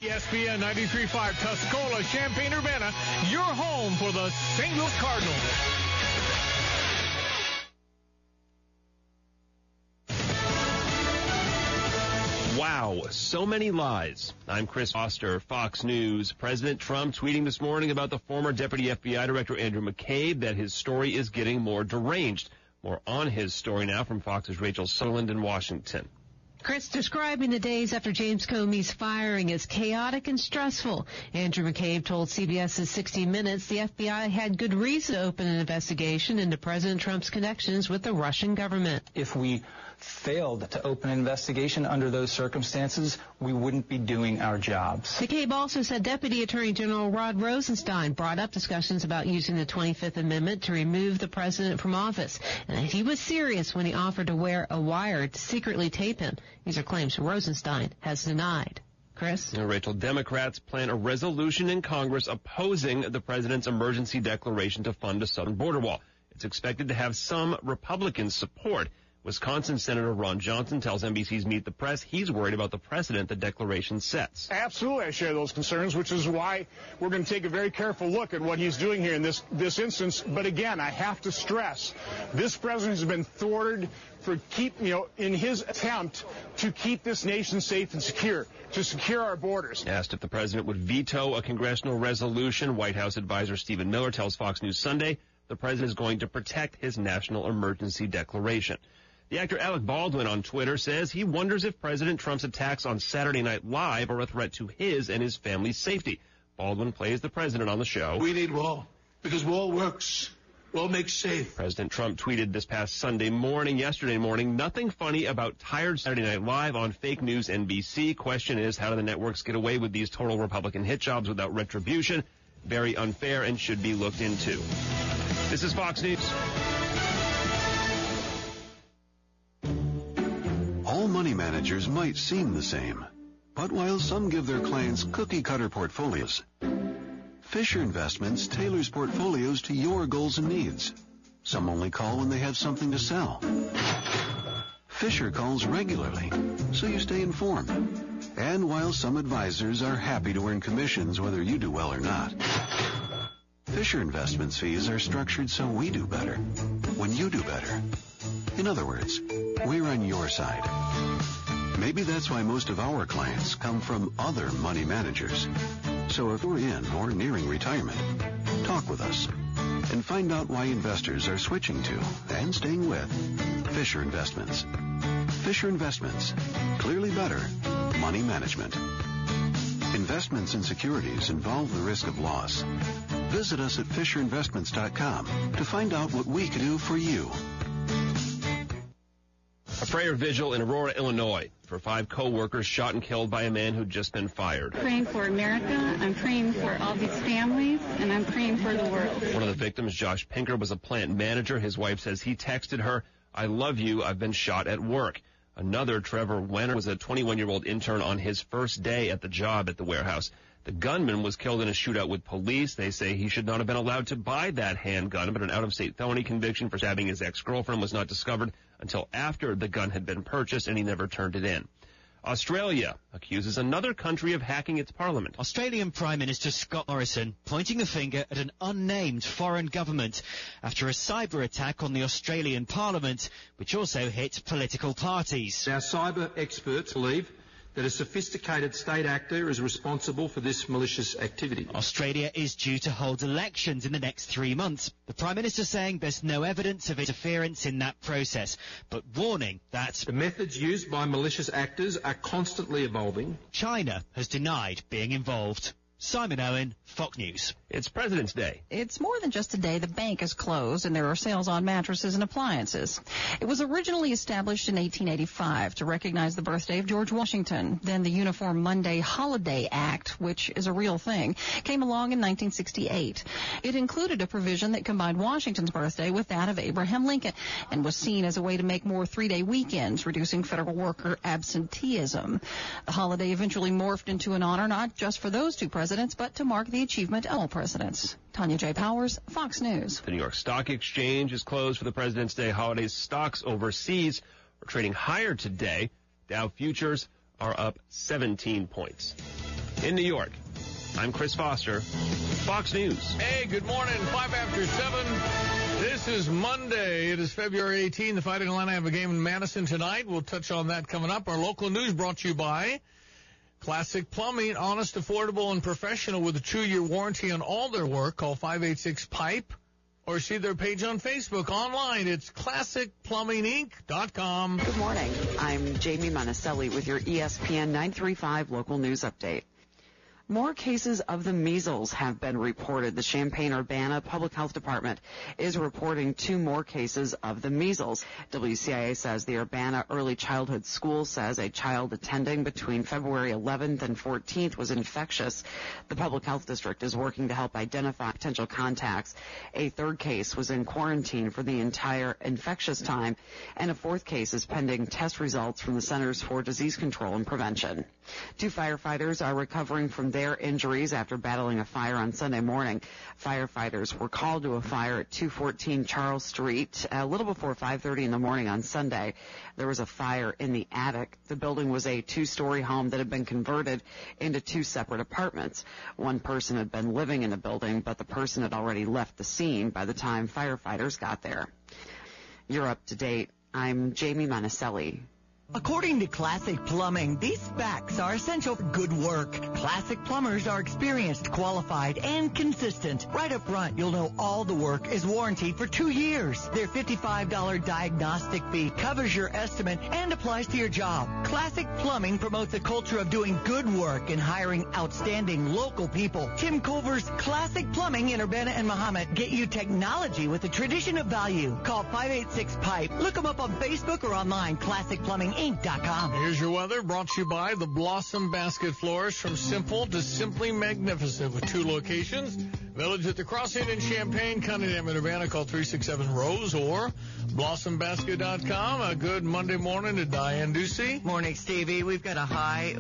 ESPN 93.5 Tuscola, Champaign-Urbana, your home for the St. Louis Cardinals. Wow, so many lies. I'm Chris Foster, Fox News. President Trump tweeting this morning about the former Deputy FBI Director Andrew McCabe that his story is getting more deranged. More on his story now from Fox's Rachel Sutherland in Washington. Chris describing the days after James Comey's firing as chaotic and stressful. Andrew McCabe told CBS's 60 Minutes the FBI had good reason to open an investigation into President Trump's connections with the Russian government. If we failed to open an investigation under those circumstances, we wouldn't be doing our jobs. McCabe also said Deputy Attorney General Rod Rosenstein brought up discussions about using the 25th Amendment to remove the president from office, and that he was serious when he offered to wear a wire to secretly tape him. These are claims Rosenstein has denied. Chris? Rachel, Democrats plan a resolution in Congress opposing the president's emergency declaration to fund a southern border wall. It's expected to have some Republican support. Wisconsin Senator Ron Johnson tells NBC's Meet the Press he's worried about the precedent the declaration sets. Absolutely, I share those concerns, which is why we're going to take a very careful look at what he's doing here in this instance. But again, I have to stress, this president has been thwarted for in his attempt to keep this nation safe and secure, to secure our borders. Asked if the president would veto a congressional resolution, White House advisor Stephen Miller tells Fox News Sunday the president is going to protect his national emergency declaration. The actor Alec Baldwin on Twitter says he wonders if President Trump's attacks on Saturday Night Live are a threat to his and his family's safety. Baldwin plays the president on the show. We need wall because wall works. Wall makes safe. President Trump tweeted this past yesterday morning, nothing funny about tired Saturday Night Live on fake news NBC. Question is, how do the networks get away with these total Republican hit jobs without retribution? Very unfair and should be looked into. This is Fox News. All money managers might seem the same, but while some give their clients cookie-cutter portfolios, Fisher Investments tailors portfolios to your goals and needs. Some only call when they have something to sell. Fisher calls regularly, so you stay informed. And while some advisors are happy to earn commissions whether you do well or not, Fisher Investments fees are structured so we do better when you do better. In other words, we're on your side. Maybe that's why most of our clients come from other money managers. So if you're in or nearing retirement, talk with us and find out why investors are switching to and staying with Fisher Investments. Fisher Investments. Clearly better money management. Investments in securities involve the risk of loss. Visit us at FisherInvestments.com to find out what we can do for you. A prayer vigil in Aurora, Illinois, for 5 co-workers shot and killed by a man who'd just been fired. Praying for America, I'm praying for all these families, and I'm praying for the world. One of the victims, Josh Pinker, was a plant manager. His wife says he texted her, "I love you, I've been shot at work." Another, Trevor Wenner, was a 21-year-old intern on his first day at the job at the warehouse. The gunman was killed in a shootout with police. They say he should not have been allowed to buy that handgun, but an out-of-state felony conviction for stabbing his ex-girlfriend was not discovered until after the gun had been purchased, and he never turned it in. Australia accuses another country of hacking its parliament. Australian Prime Minister Scott Morrison pointing the finger at an unnamed foreign government after a cyber attack on the Australian Parliament, which also hit political parties. Our cyber experts believe that a sophisticated state actor is responsible for this malicious activity. Australia is due to hold elections in the next 3 months. The Prime Minister saying there's no evidence of interference in that process, but warning that the methods used by malicious actors are constantly evolving. China has denied being involved. Simon Owen, Fox News. It's President's Day. It's more than just a day. The bank is closed and there are sales on mattresses and appliances. It was originally established in 1885 to recognize the birthday of George Washington. Then the Uniform Monday Holiday Act, which is a real thing, came along in 1968. It included a provision that combined Washington's birthday with that of Abraham Lincoln and was seen as a way to make more 3-day weekends, reducing federal worker absenteeism. The holiday eventually morphed into an honor not just for those two presidents, but to mark the achievement of all presidents. Tanya J. Powers, Fox News. The New York Stock Exchange is closed for the President's Day holiday. Stocks overseas are trading higher today. Dow futures are up 17 points. In New York, I'm Chris Foster, Fox News. Hey, good morning. 5 after 7. This is Monday. It is February 18. The Fighting Illini have a game in Madison tonight. We'll touch on that coming up. Our local news brought to you by Classic Plumbing, honest, affordable, and professional with a 2-year warranty on all their work. Call 586-PIPE or see their page on Facebook. Online, it's classicplumbinginc.com. Good morning. I'm Jamie Monticelli with your ESPN 935 local news update. More cases of the measles have been reported. The Champaign-Urbana Public Health Department is reporting 2 more cases of the measles. WCIA says the Urbana Early Childhood School says a child attending between February 11th and 14th was infectious. The Public Health District is working to help identify potential contacts. A 3rd case was in quarantine for the entire infectious time, and a 4th case is pending test results from the Centers for Disease Control and Prevention. 2 firefighters are recovering from their injuries after battling a fire on Sunday morning. Firefighters were called to a fire at 214 Charles Street a little before 5:30 in the morning on Sunday. There was a fire in the attic. The building was a 2-story home that had been converted into 2 separate apartments. One person had been living in the building, but the person had already left the scene by the time firefighters got there. You're up to date. I'm Jamie Monticelli. According to Classic Plumbing, these facts are essential for good work. Classic plumbers are experienced, qualified, and consistent. Right up front, you'll know all the work is warranted for 2 years. Their $55 diagnostic fee covers your estimate and applies to your job. Classic Plumbing promotes a culture of doing good work and hiring outstanding local people. Tim Culver's Classic Plumbing in Urbana and Mahomet get you technology with a tradition of value. Call 586-PIPE. Look them up on Facebook or online, classicplumbinginc.com. Here's your weather brought to you by the Blossom Basket Florist, from simple to simply magnificent, with 2 locations. Village at the Crossing in Champaign, Cunningham and Urbana. Call 367-ROSE or blossombasket.com. A good Monday morning to Diane Ducey. Morning, Stevie. We've got a high.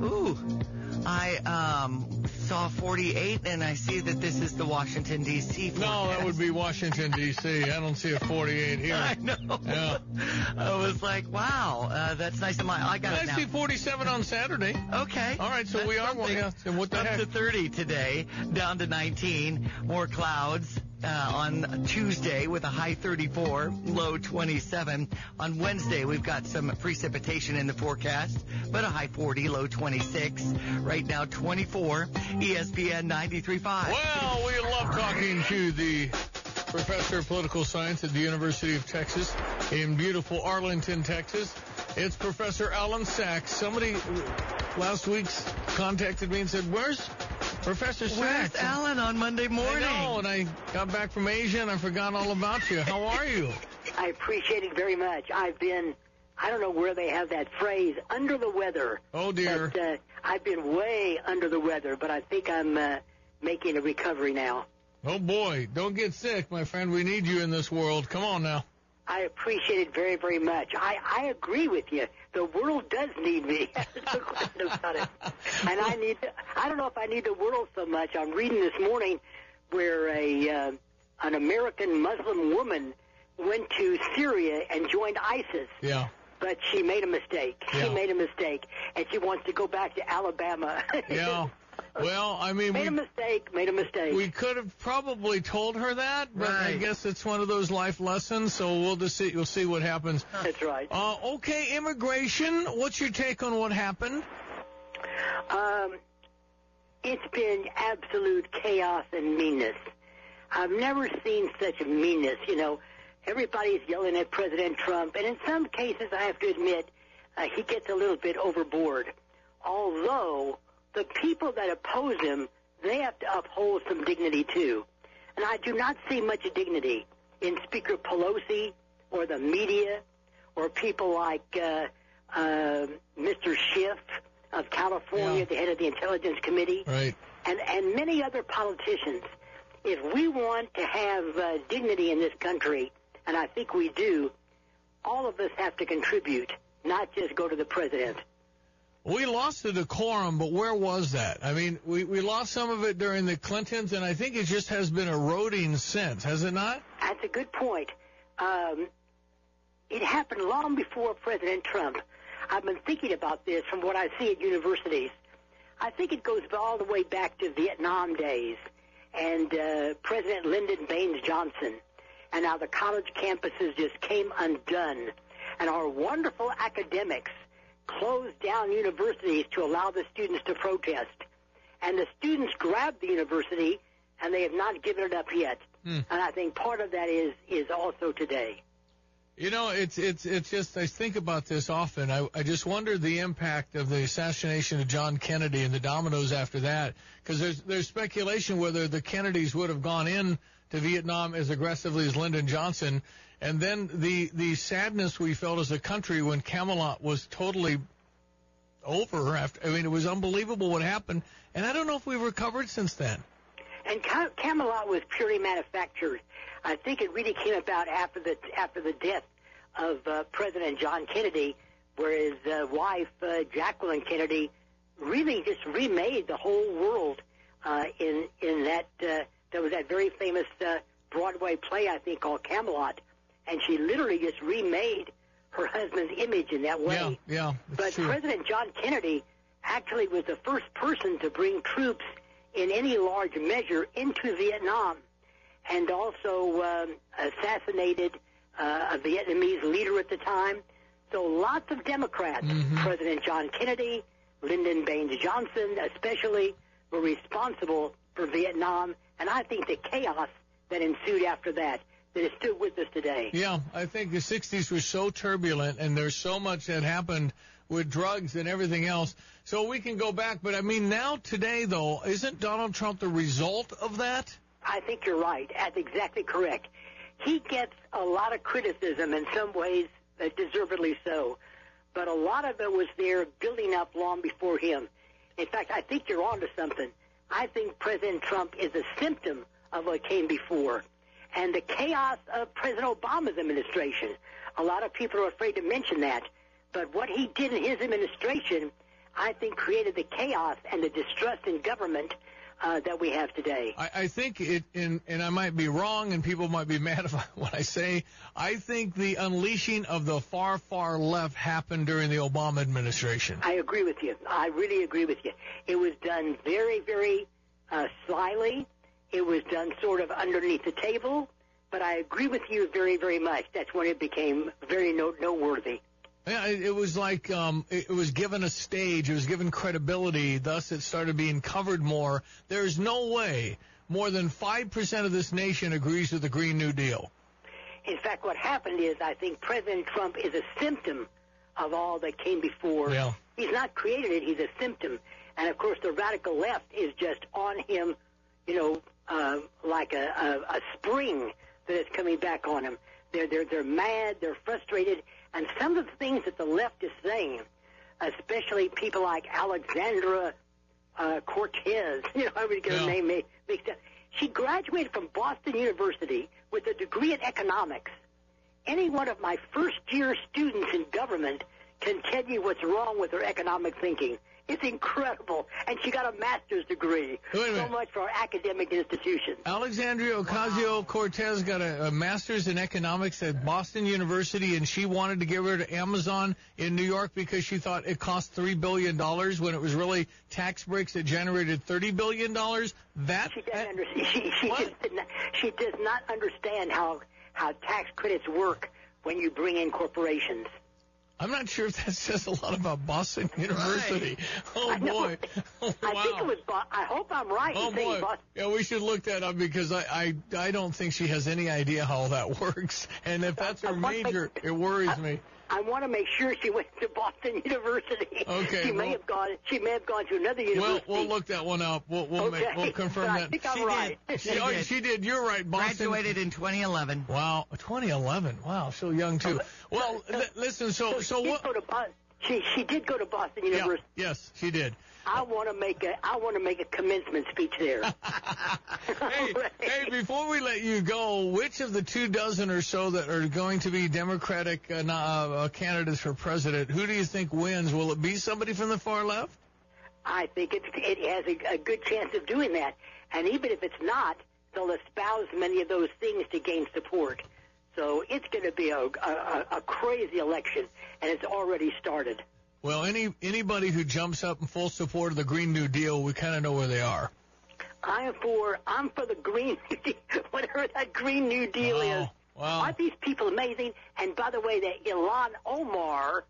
I saw 48, and I see that this is the Washington, D.C. forecast. No, that would be Washington, D.C. I don't see a 48 here. I know. Yeah. I was like, wow, that's nice. I got it now. I see 47 on Saturday. Okay. All right, so that's we are. And what the heck? Up to 30 today, down to 19. More clouds. On Tuesday with a high 34, low 27. On Wednesday, we've got some precipitation in the forecast, but a high 40, low 26. Right now, 24. ESPN 93.5. Well, we love talking to the professor of political science at the University of Texas in beautiful Arlington, Texas. It's Professor Alan Sachs. Somebody last week contacted me and said, "Where's Professor Sachs?" Where's Alan on Monday morning? I know, and I got back from Asia and I forgot all about you. How are you? I appreciate it very much. I don't know where they have that phrase, under the weather. Oh, dear. But, I've been way under the weather, but I think I'm making a recovery now. Oh, boy. Don't get sick, my friend. We need you in this world. Come on now. I appreciate it very, very much. I agree with you. The world does need me. There's no question about it. And I don't know if I need the world so much. I'm reading this morning where an American Muslim woman went to Syria and joined ISIS. Yeah. But she made a mistake. Yeah. She made a mistake, and she wants to go back to Alabama. Yeah. Well, I mean, made a mistake. We could have probably told her that, but right. I guess it's one of those life lessons. So we'll just see. You'll see what happens. That's right. Okay, immigration. What's your take on what happened? It's been absolute chaos and meanness. I've never seen such meanness. You know, everybody's yelling at President Trump, and in some cases, I have to admit, he gets a little bit overboard. Although the people that oppose him, they have to uphold some dignity, too. And I do not see much dignity in Speaker Pelosi or the media or people like Mr. Schiff of California, the head of the Intelligence Committee, right, and many other politicians. If we want to have dignity in this country, and I think we do, all of us have to contribute, not just go to the president. We lost the decorum, but where was that? I mean, we lost some of it during the Clintons, and I think it just has been eroding since, has it not? That's a good point. It happened long before President Trump. I've been thinking about this from what I see at universities. I think it goes all the way back to Vietnam days and President Lyndon Baines Johnson, and how the college campuses just came undone, and our wonderful academics closed down universities to allow the students to protest. And the students grabbed the university, and they have not given it up yet. And I think part of that is also today. You know, it's just, I think about this often. I just wonder the impact of the assassination of John Kennedy and the dominoes after that, because there's speculation whether the Kennedys would have gone in to Vietnam as aggressively as Lyndon Johnson, and then the sadness we felt as a country when Camelot was totally over. It was unbelievable what happened, and I don't know if we've recovered since then. And Camelot was purely manufactured. I think it really came about after the death of President John Kennedy, where his wife, Jacqueline Kennedy, really just remade the whole world in that. There was that very famous Broadway play, I think, called Camelot, and she literally just remade her husband's image in that way. Yeah. But true. President John Kennedy actually was the first person to bring troops in any large measure into Vietnam, and also assassinated a Vietnamese leader at the time. So lots of Democrats, President John Kennedy, Lyndon Baines Johnson especially, were responsible for Vietnam, and I think the chaos that ensued after that is still with us today. Yeah, I think the 60s was so turbulent, and there's so much that happened with drugs and everything else. So we can go back, but I mean, now today, though, isn't Donald Trump the result of that? I think you're right. That's exactly correct. He gets a lot of criticism in some ways, deservedly so, but a lot of it was there building up long before him. In fact, I think you're onto something. I think President Trump is a symptom of what came before. And the chaos of President Obama's administration, a lot of people are afraid to mention that, but what he did in his administration, I think, created the chaos and the distrust in government that we have today. I think and I might be wrong, and people might be mad if what I say, I think the unleashing of the far, far left happened during the Obama administration. I agree with you. I really agree with you. It was done very, very slyly. It was done sort of underneath the table, but I agree with you very, very much. That's when it became very noteworthy. Yeah, it was like it was given a stage. It was given credibility. Thus, it started being covered more. There's no way more than 5% of this nation agrees with the Green New Deal. In fact, what happened is I think President Trump is a symptom of all that came before. Yeah. He's not created it. He's a symptom. And, of course, the radical left is just on him, like a spring that is coming back on him. They're mad. They're frustrated. And some of the things that the left is saying, especially people like Alexandra Cortez, I would get her name mixed up. She graduated from Boston University with a degree in economics. Any one of my first-year students in government can tell you what's wrong with her economic thinking. It's incredible. And she got a master's degree. So much for our academic institutions. Alexandria Ocasio-Cortez got a master's in economics at Boston University, and she wanted to get rid of Amazon in New York because she thought it cost $3 billion when it was really tax breaks that generated $30 billion. She does not understand how tax credits work when you bring in corporations. I'm not sure if that says a lot about Boston University. Right. Oh, boy. Oh, wow. I think it was I hope I'm right. Oh, boy. Yeah, we should look that up because I don't think she has any idea how that works. And if that's her major, it worries me. I want to make sure she went to Boston University. Okay. She may have gone to another university. We'll look that one up. We'll confirm that. I think I'm right. She did. You're right. Boston Graduated in 2011. Wow, 2011. Wow, so young too. Well, listen. So what? She did go to Boston University. Yeah, yes, she did. I want to make a commencement speech there. Hey, before we let you go, which of the 24 or so that are going to be Democratic candidates for president, who do you think wins? Will it be somebody from the far left? I think it has a good chance of doing that. And even if it's not, they'll espouse many of those things to gain support. So it's going to be a crazy election, and it's already started. Well, anybody who jumps up in full support of the Green New Deal, we kind of know where they are. I'm for the Green New Deal, whatever that Green New Deal is. Wow. Aren't these people amazing? And by the way, that Ilhan Omar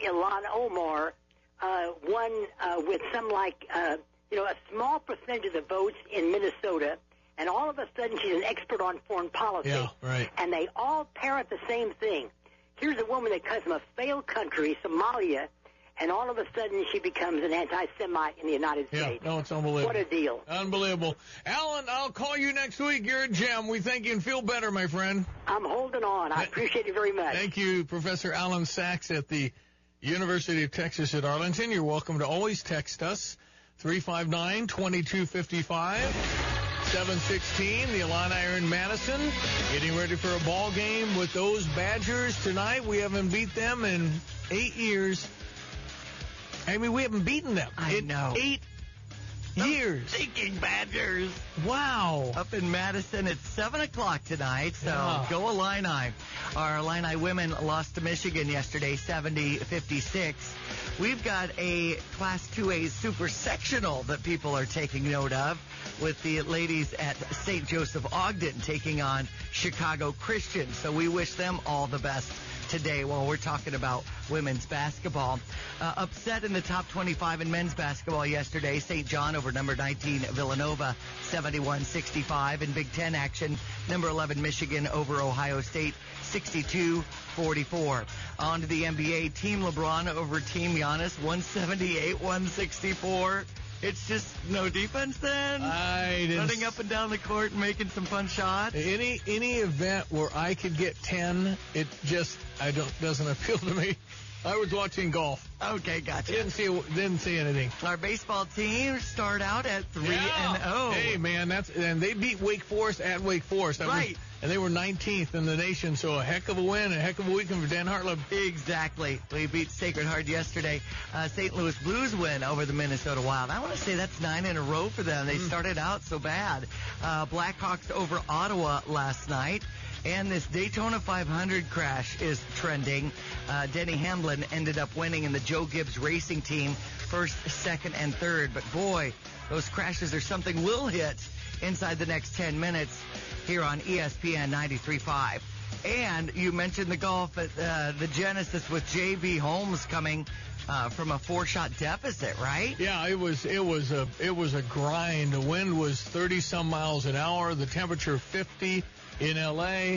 won with some a small percentage of the votes in Minnesota, and all of a sudden she's an expert on foreign policy. Yeah, right. And they all parrot the same thing. Here's a woman that comes from a failed country, Somalia, and all of a sudden she becomes an anti-Semite in the United States. No, it's unbelievable. What a deal. Unbelievable. Alan, I'll call you next week. You're a gem. We think you can feel better, my friend. I'm holding on. I appreciate it very much. Thank you, Professor Alan Sachs at the University of Texas at Arlington. You're welcome to always text us, 359-2255. 7:16, the Illini are in Madison, getting ready for a ball game with those Badgers tonight. We haven't beat them in 8 years. I mean, we haven't beaten them in 8 years. Thinking Badgers. Wow. Up in Madison at 7 o'clock tonight, so go Illini. Our Illini women lost to Michigan yesterday, 70-56. We've got a Class 2A super sectional that people are taking note of, with the ladies at St. Joseph Ogden taking on Chicago Christian. So we wish them all the best today while we're talking about women's basketball. Upset in the top 25 in men's basketball yesterday. St. John over number 19 Villanova, 71-65. In Big Ten action, number 11 Michigan over Ohio State, 62-44. On to the NBA, Team LeBron over Team Giannis, 178-164. It's just no defense then? Running up and down the court and making some fun shots? Any event where I could get 10, it just doesn't appeal to me. I was watching golf. Okay, gotcha. Didn't see anything. Our baseball team start out at 3-0. Hey man, and they beat Wake Forest at Wake Forest. And they were 19th in the nation, so a heck of a win, a heck of a weekend for Dan Hartleb. Exactly. We beat Sacred Heart yesterday. St. Louis Blues win over the Minnesota Wild. I want to say that's 9 in a row for them. They started out so bad. Blackhawks over Ottawa last night. And this Daytona 500 crash is trending. Denny Hamlin ended up winning in the Joe Gibbs Racing Team, first, second, and third. But boy, those crashes are something we'll hit inside the next 10 minutes here on ESPN 93.5. And you mentioned the golf at the Genesis with J.B. Holmes coming from a 4-shot deficit, right? Yeah, it was a grind. The wind was 30 some miles an hour. The temperature 50 in L.A.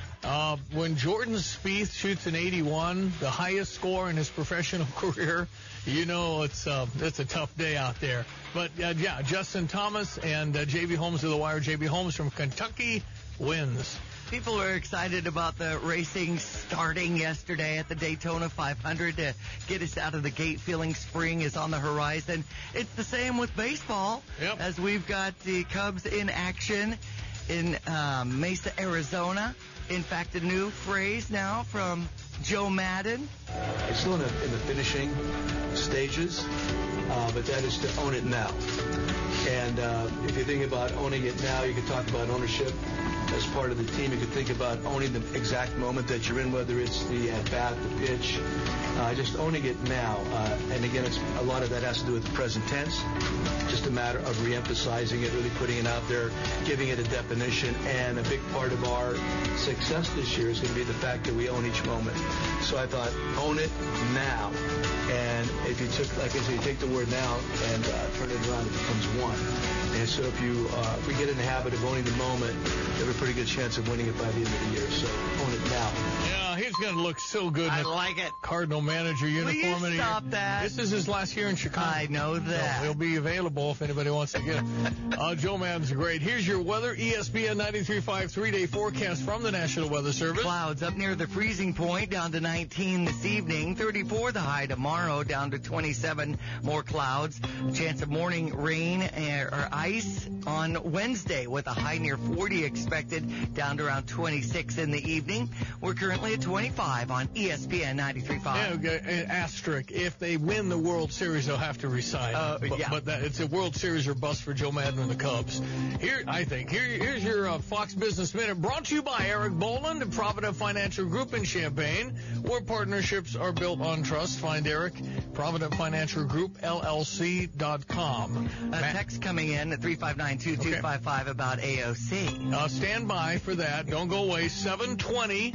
When Jordan Spieth shoots an 81, the highest score in his professional career, you know it's a tough day out there. But Justin Thomas and J.B. Holmes of the wire. J.B. Holmes from Kentucky wins. People are excited about the racing starting yesterday at the Daytona 500 to get us out of the gate, feeling spring is on the horizon. It's the same with baseball, as we've got the Cubs in action in Mesa, Arizona. In fact, a new phrase now from Joe Madden. It's still in the finishing stages, but that is to own it now. And if you think about owning it now, you can talk about ownership as part of the team. You can think about owning the exact moment that you're in, whether it's the at-bat, the pitch, just owning it now. And again, a lot of that has to do with the present tense. Just a matter of re-emphasizing it, really putting it out there, giving it a definition. And a big part of our success this year is going to be the fact that we own each moment. So I thought, own it now. And if you took, like I said, you take the word now and turn it around, it becomes one. And so if we get in the habit of owning the moment, you have a pretty good chance of winning it by the end of the year. So own it now. Yeah, he's going to look so good. I like it. Cardinal manager uniform. Will you stop that? This is his last year in Chicago. I know that. So he'll be available if anybody wants to get it. Joe Madden's great. Here's your weather. ESPN 93.5 3-day forecast from the National Weather Service. Clouds up near the freezing point, down to 19 this evening. 34 the high tomorrow, down to 27. More clouds. A chance of morning rain or ice race on Wednesday with a high near 40 expected, down to around 26 in the evening. We're currently at 25 on ESPN 93.5. Yeah, okay, asterisk. If they win the World Series, they'll have to resign. But it's a World Series or bust for Joe Madden and the Cubs. Here's your Fox Business Minute, brought to you by Eric Boland and Provident Financial Group in Champaign, where partnerships are built on trust. Find Eric, Provident Financial Group, LLC.com. Text coming in at 359-2255 about AOC. Stand by for that. Don't go away. 7:20.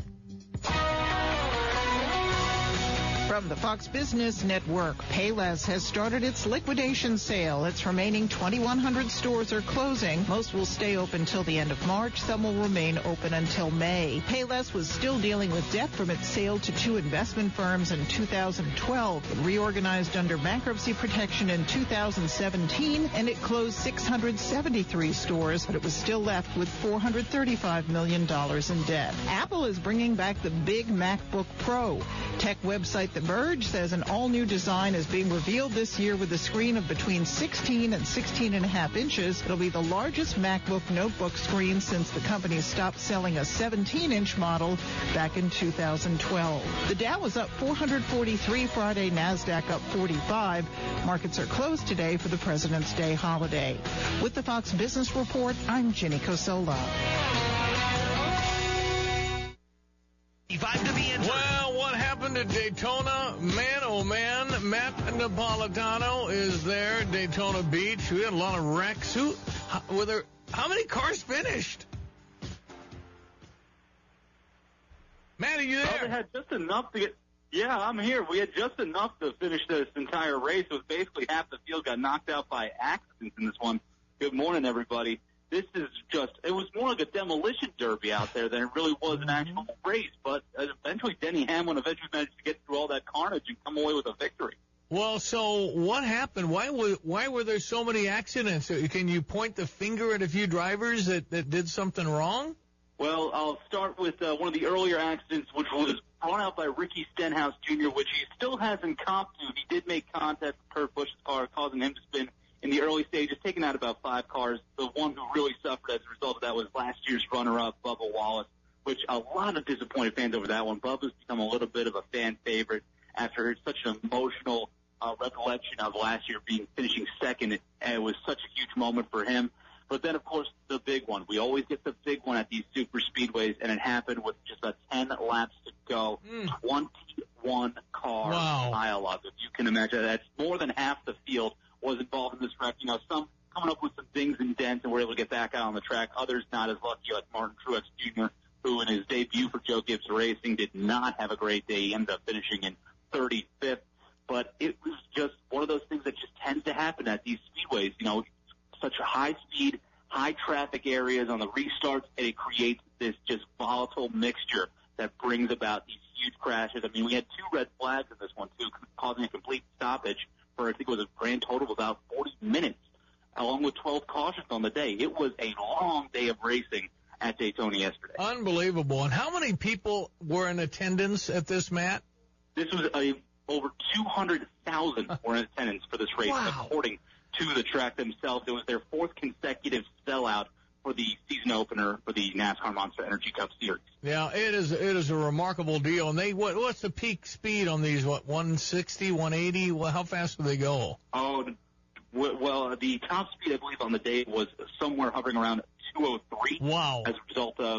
From the Fox Business Network, Payless has started its liquidation sale. Its remaining 2,100 stores are closing. Most will stay open till the end of March. Some will remain open until May. Payless was still dealing with debt from its sale to 2 investment firms in 2012. It reorganized under bankruptcy protection in 2017, and it closed 673 stores, but it was still left with $435 million in debt. Apple is bringing back the big MacBook Pro. Tech website The Verge says an all-new design is being revealed this year with a screen of between 16 and 16.5 inches. It'll be the largest MacBook notebook screen since the company stopped selling a 17-inch model back in 2012. The Dow was up 443 Friday, NASDAQ up 45. Markets are closed today for the President's Day holiday. With the Fox Business Report, I'm Jenny Cosola. Well, what happened at Daytona? Man, oh man, Matt Napolitano is there at Daytona Beach. We had a lot of wrecks. How many cars finished? Matt, are you there? Well, they had just enough to get... Yeah, I'm here. We had just enough to finish this entire race. It was basically half the field got knocked out by accidents in this one. Good morning, everybody. This is just, it was more like a demolition derby out there than it really was an actual race. But eventually, Denny Hamlin managed to get through all that carnage and come away with a victory. Well, so what happened? Why were there so many accidents? Can you point the finger at a few drivers that did something wrong? Well, I'll start with one of the earlier accidents, which was brought out by Ricky Stenhouse Jr., which he still hasn't copped to. He did make contact with Kurt Busch's car, causing him to spin in the early stages, taking out about 5 cars. The one who really suffered as a result of that was last year's runner-up, Bubba Wallace, which a lot of disappointed fans over that one. Bubba's become a little bit of a fan favorite after such an emotional recollection of last year finishing second. It was such a huge moment for him. But then, of course, the big one. We always get the big one at these super speedways, and it happened with just about 10 laps to go. 21 car pileup. If you can imagine, that's more than half the field was involved in this wreck. You know, some coming up with some dings and dents and were able to get back out on the track. Others not as lucky, like Martin Truex Jr., who in his debut for Joe Gibbs Racing did not have a great day. He ended up finishing in 35th. But it was just one of those things that just tends to happen at these speedways. You know, such a high speed, high traffic areas on the restarts, and it creates this just volatile mixture that brings about these huge crashes. I mean, we had 2 red flags in this one, too, causing a complete stoppage for, I think it was a grand total of about 40 minutes, along with 12 cautions on the day. It was a long day of racing at Daytona yesterday. Unbelievable. And how many people were in attendance at this, Matt? This was over 200,000 were in attendance for this race, according to the track themselves. It was their 4th consecutive sellout for the season opener for the NASCAR Monster Energy Cup Series. Yeah, it is a remarkable deal. And what's the peak speed on these? 160, 180? Well, how fast do they go? Oh, well, the top speed, I believe, on the day was somewhere hovering around 203. Wow. As a result of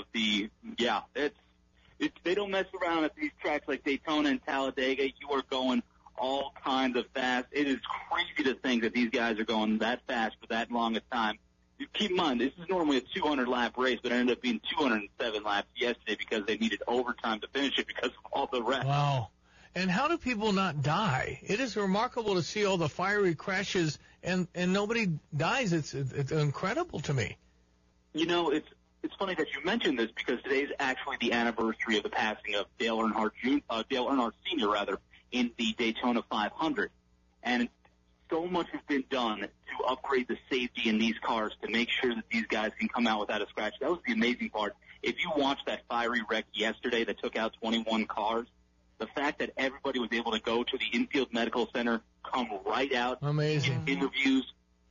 they don't mess around at these tracks like Daytona and Talladega. You are going all kinds of fast. It is crazy to think that these guys are going that fast for that long a time. Keep in mind, this is normally a 200-lap race, but it ended up being 207 laps yesterday because they needed overtime to finish it because of all the wrecks. Wow. And how do people not die? It is remarkable to see all the fiery crashes and nobody dies. It's incredible to me. You know, it's funny that you mentioned this because today's actually the anniversary of the passing of Dale Earnhardt Sr., in the Daytona 500. And so much has been done to upgrade the safety in these cars to make sure that these guys can come out without a scratch. That was the amazing part. If you watched that fiery wreck yesterday that took out 21 cars, the fact that everybody was able to go to the infield medical center, come right out, amazing, get interviews,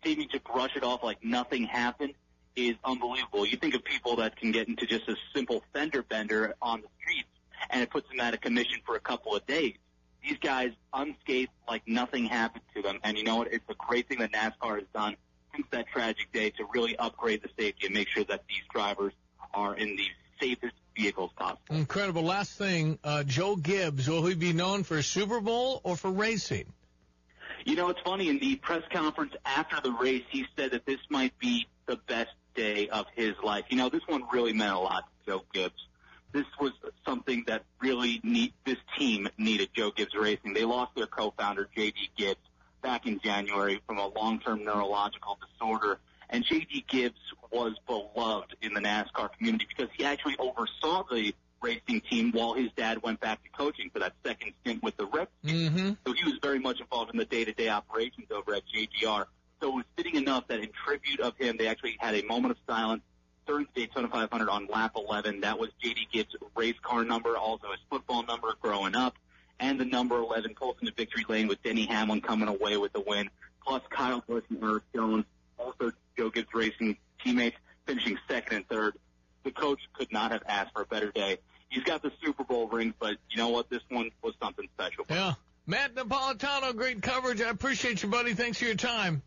seeming to brush it off like nothing happened is unbelievable. You think of people that can get into just a simple fender bender on the streets, and it puts them out of commission for a couple of days. These guys unscathed like nothing happened to them. And you know what? It's a great thing that NASCAR has done since that tragic day to really upgrade the safety and make sure that these drivers are in the safest vehicles possible. Incredible. Last thing, Joe Gibbs, will he be known for Super Bowl or for racing? You know, it's funny. In the press conference after the race, he said that this might be the best day of his life. You know, this one really meant a lot to Joe Gibbs. This was something that really this team needed, Joe Gibbs Racing. They lost their co-founder, J.D. Gibbs, back in January from a long-term neurological disorder. And J.D. Gibbs was beloved in the NASCAR community because he actually oversaw the racing team while his dad went back to coaching for that second stint with the Rep team. Mm-hmm. So he was very much involved in the day-to-day operations over at JGR. So it was fitting enough that in tribute of him, they actually had a moment of silence during the Daytona 500 on lap 11. That was J.D. Gibbs' race car number, also his football number growing up, and the number 11 pulls into victory lane with Denny Hamlin coming away with the win, plus Kyle Busch and Eric Jones, also Joe Gibbs Racing teammates, finishing second and third. The coach could not have asked for a better day. He's got the Super Bowl ring, but you know what? This one was something special. Yeah. Matt Napolitano, great coverage. I appreciate you, buddy. Thanks for your time.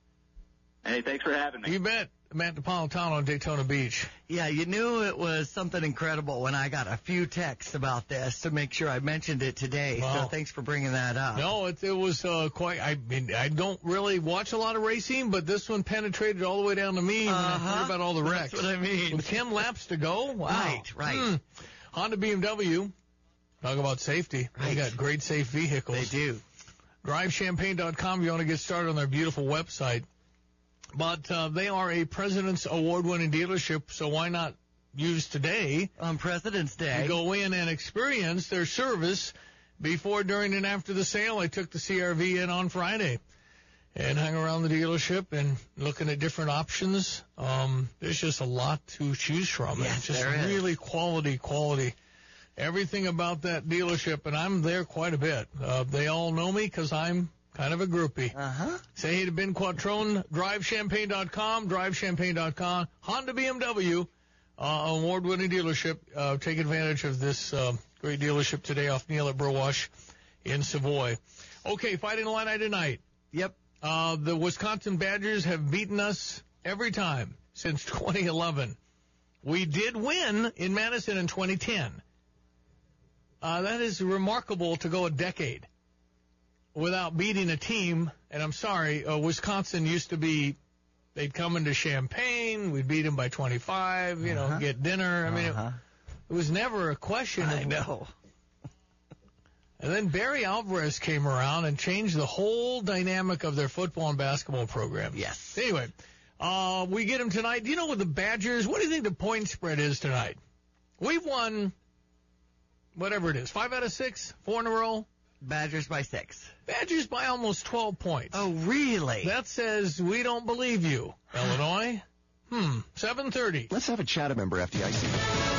Hey, thanks for having me. You bet. Matt Napolitano on Daytona Beach. Yeah, you knew it was something incredible when I got a few texts about this to make sure I mentioned it today. Wow. So thanks for bringing that up. No, it was quite. I mean, I don't really watch a lot of racing, but this one penetrated all the way down to me when I heard about all the wrecks. That's what I mean. With 10 laps to go. Wow. Right. Honda BMW. Talk about safety. They got great safe vehicles. They do. DriveChampaign.com. You want to get started on their beautiful website. But they are a President's Award-winning dealership, so why not use today on President's Day to go in and experience their service before, during, and after the sale. I took the CRV in on Friday and hung around the dealership and looking at different options. There's just a lot to choose from. Yes, it's just there is. really quality. Everything about that dealership, and I'm there quite a bit. They all know me because I'm kind of a groupie. Say hey to Ben Quattrone, DriveChampaign.com, DriveChampaign.com. Honda BMW, award-winning dealership. Take advantage of this great dealership today off Neil at Burwash in Savoy. Okay, Fighting Illini tonight. Yep. The Wisconsin Badgers have beaten us every time since 2011. We did win in Madison in 2010. That is remarkable to go a decade without beating a team. And I'm sorry, Wisconsin used to be, they'd come into Champaign, we'd beat them by 25, get dinner. I mean, it was never a question. I know. And then Barry Alvarez came around and changed the whole dynamic of their football and basketball program. Yes. Anyway, we get them tonight. Do you know what the Badgers, what do you think the point spread is tonight? We've won, whatever it is, 5 out of 6, 4 in a row. Badgers by 6. Badgers by almost 12 points. Oh, really? That says we don't believe you, Illinois. 7:30. Let's have a chat, member FDIC.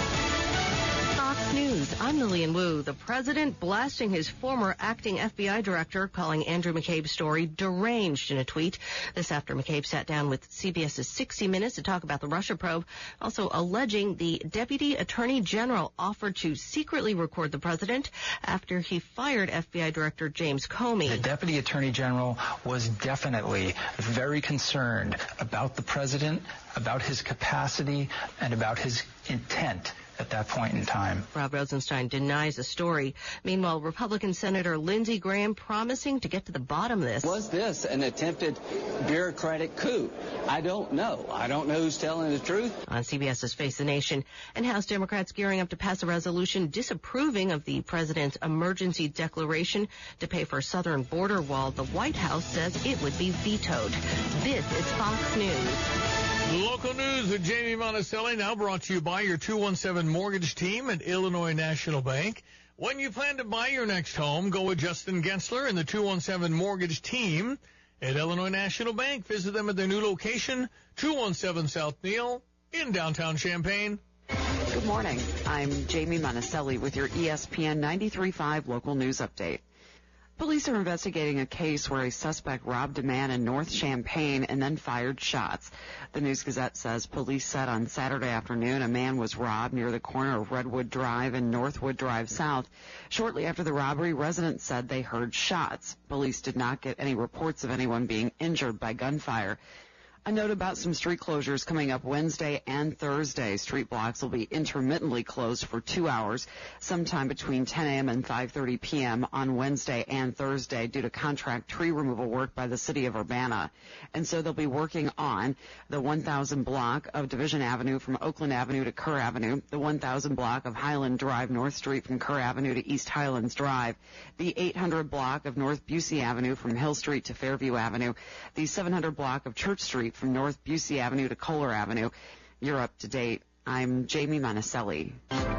Fox News, I'm Lillian Wu. The president blasting his former acting FBI director, calling Andrew McCabe's story deranged in a tweet. This after McCabe sat down with CBS's 60 Minutes to talk about the Russia probe, also alleging the deputy attorney general offered to secretly record the president after he fired FBI director James Comey. The deputy attorney general was definitely very concerned about the president, about his capacity, and about his intent at that point in time. Rod Rosenstein denies the story. Meanwhile, Republican Senator Lindsey Graham promising to get to the bottom of this. Was this an attempted bureaucratic coup? I don't know. I don't know who's telling the truth. On CBS's Face the Nation, and House Democrats gearing up to pass a resolution disapproving of the president's emergency declaration to pay for a southern border wall. The White House says it would be vetoed. This is Fox News. Local news with Jamie Monticelli, now brought to you by your 217 mortgage team at Illinois National Bank. When you plan to buy your next home, go with Justin Gensler and the 217 mortgage team at Illinois National Bank. Visit them at their new location, 217 South Neal in downtown Champaign. Good morning. I'm Jamie Monticelli with your ESPN 93.5 local news update. Police are investigating a case where a suspect robbed a man in North Champaign and then fired shots. The News-Gazette says police said on Saturday afternoon a man was robbed near the corner of Redwood Drive and Northwood Drive South. Shortly after the robbery, residents said they heard shots. Police did not get any reports of anyone being injured by gunfire. A note about some street closures coming up Wednesday and Thursday. Street blocks will be intermittently closed for 2 hours, sometime between 10 a.m. and 5:30 p.m. on Wednesday and Thursday due to contract tree removal work by the city of Urbana. And so they'll be working on the 1000 block of Division Avenue from Oakland Avenue to Kerr Avenue, the 1000 block of Highland Drive North Street from Kerr Avenue to East Highlands Drive, the 800 block of North Busey Avenue from Hill Street to Fairview Avenue, the 700 block of Church Street from North Busey Avenue to Kohler Avenue. You're up to date. I'm Jamie Monticelli.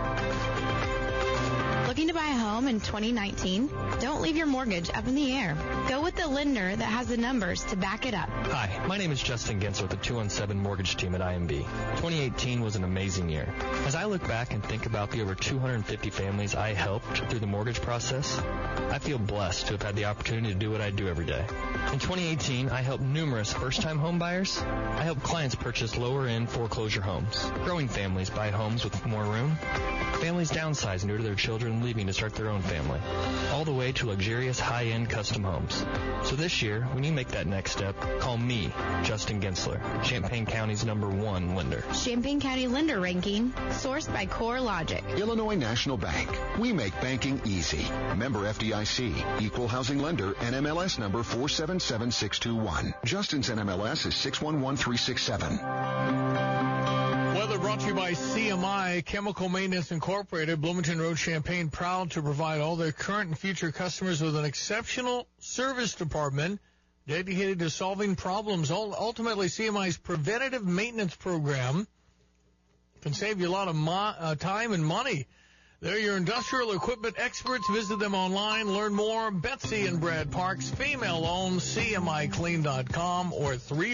Looking to buy a home in 2019? Don't leave your mortgage up in the air. Go with the lender that has the numbers to back it up. Hi, my name is Justin Gensler with the 217 Mortgage Team at IMB. 2018 was an amazing year. As I look back and think about the over 250 families I helped through the mortgage process, I feel blessed to have had the opportunity to do what I do every day. In 2018, I helped numerous first-time home buyers. I helped clients purchase lower-end foreclosure homes. Growing families buy homes with more room. Families downsize due to their children leaving to start their own family. All the way to luxurious high-end custom homes. So this year, when you make that next step, call me, Justin Gensler, Champaign County's #1 lender. Champaign County Lender Ranking, sourced by CoreLogic. Illinois National Bank. We make banking easy. Member FDIC. Equal housing lender. NMLS number 477621. Justin's NMLS is 611367. Weather brought to you by CMI, Chemical Maintenance Incorporated, Bloomington Road, Champaign, proud to provide all their current and future customers with an exceptional service department dedicated to solving problems. Ultimately, CMI's preventative maintenance program can save you a lot of time and money. They're your industrial equipment experts. Visit them online. Learn more. Betsy and Brad Parks, female-owned, CMIClean.com or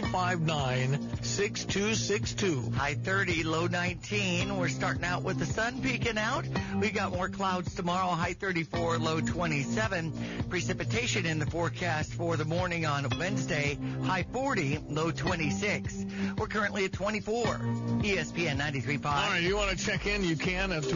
359-6262. High 30, low 19. We're starting out with the sun peeking out. We got more clouds tomorrow. High 34, low 27. Precipitation in the forecast for the morning on Wednesday. High 40, low 26. We're currently at 24. ESPN 93.5. All right, you want to check in? You can at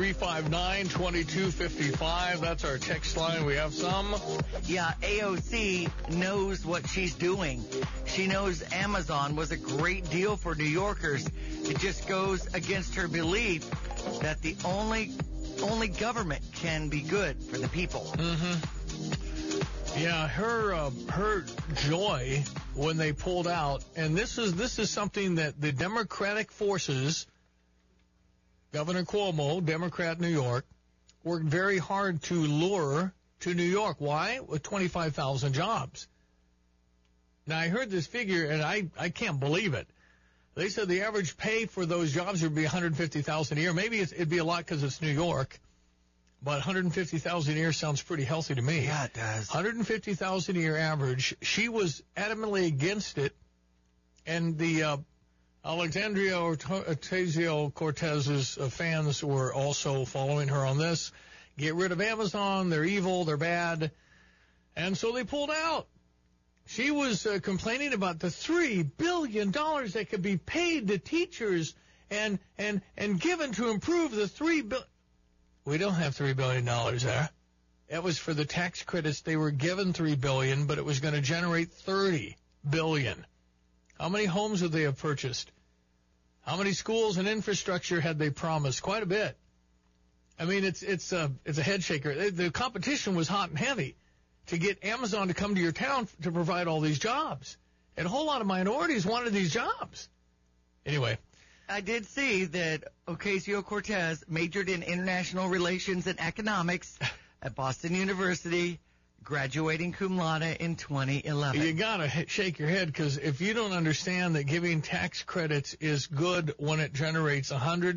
359-2255. That's our text line. We have some. Yeah, AOC knows what she's doing. She knows Amazon was a great deal for New Yorkers. It just goes against her belief that the only government can be good for the people. Mm-hmm. Yeah, her joy when they pulled out, and this is something that the Democratic forces, Governor Cuomo, Democrat New York, worked very hard to lure to New York. Why? With 25,000 jobs. Now, I heard this figure, and I can't believe it. They said the average pay for those jobs would be $150,000 a year. Maybe it'd be a lot because it's New York, but $150,000 a year sounds pretty healthy to me. Yeah, it does. $150,000 a year average. She was adamantly against it, and the Alexandria Ocasio-Cortez's fans were also following her on this. Get rid of Amazon. They're evil. They're bad. And so they pulled out. She was complaining about the $3 billion that could be paid to teachers and given to improve the $3 billion. We don't have $3 billion there. That was for the tax credits. They were given $3 billion, but it was going to generate $30 billion. How many homes would they have purchased? How many schools and infrastructure had they promised? Quite a bit. I mean, it's a head shaker. The competition was hot and heavy to get Amazon to come to your town to provide all these jobs. And a whole lot of minorities wanted these jobs. Anyway. I did see that Ocasio-Cortez majored in international relations and economics at Boston University, graduating cum laude in 2011. You got to shake your head, because if you don't understand that giving tax credits is good when it generates